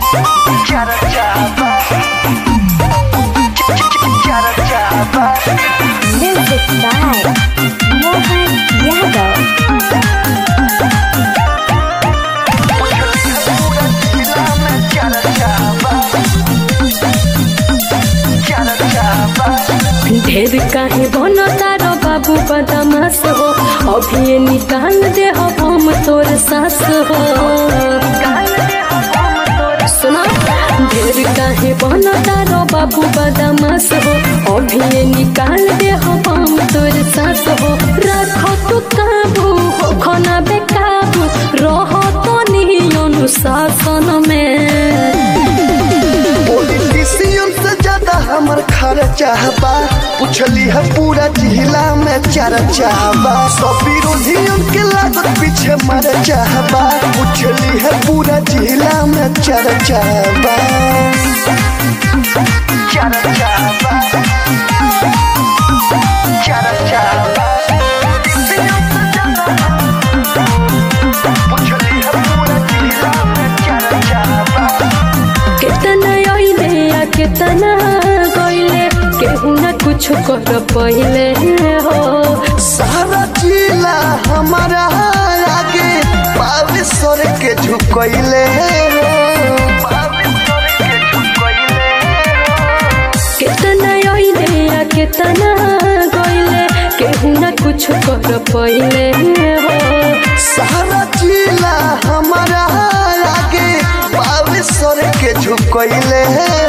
Music by Mohan Yadav. ढेर काहे बनो तारो बाबू बदमाश हो, अभी निकाल दे हम तोर सास हो। सुनो ढेर काहे बनो तारो बाबू बदमाश हो, अभी निकाल दे हम तोर सास हो। रखो तू काबू हो खाना बेकाबू, रहो तो नहीं अनुशासन में। पॉलिटिशियन से ज्यादा हमर खर्चा बा, पूछली है पूरा जिला में चर्चा बा। सब विरोधियन के लागत पीछे मर चाहबा, पूछली है पूरा जिला में चर्चा बा। कितना आइले कितना गइले, केहू न कुछ कर पहिले हो। सारा जिला हमारा आगे बालेश्वर के झुकइले कितना आइले कितना गइले, केहू न कुछ कर पहिले हो। सारा जिला हमारा आगे बालेश्वर के झुकइले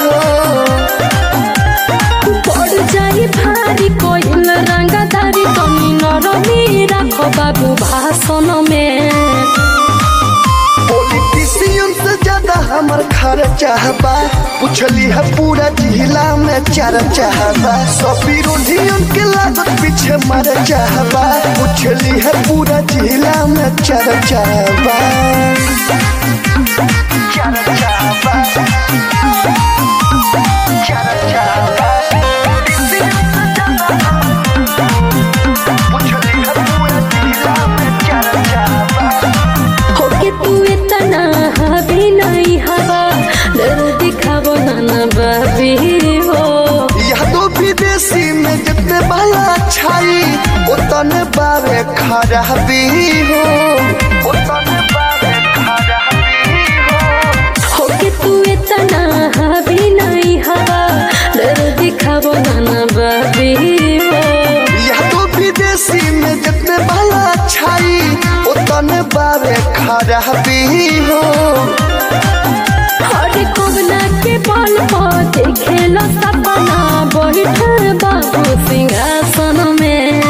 पड़ जाई भारी कोइल रंगदारी, तनी नरमी राखो बाबू भाषण में। पॉलिटिशियन से ज्यादा हमर खर्चा बा, पूछली है पूरा जिला में चर्चा बा। सब विरोधियन के लागत पीछे मर चाहबा, पूछली है पूरा जिला में चर्चा बा। होके तू इतना हावी नहीं हवा, डर दिखावो ना बाबी हो। यादो विदेशी में जितने बाला छाई, उतने बारे खराबी हो। होके तू इतना हावी नहीं हवा, डर दिखावो ना बाबी हो। यादो विदेशी में जितने बाला छाई, उतने बारे खराबी हो। हर कोगना के बल पर देखेला सपना, बैठल बाबू सिंहासन में।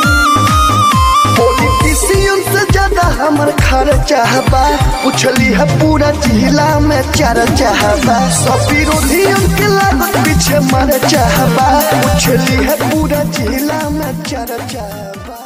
पॉलिटिशियन से ज्यादा हमर खर्चा बा, पूछली है पूरा जिला में चर्चा बा। सब विरोधियन के लागत पीछे मर चाहबा, पूछली है पूरा जिला में चर्चा बा।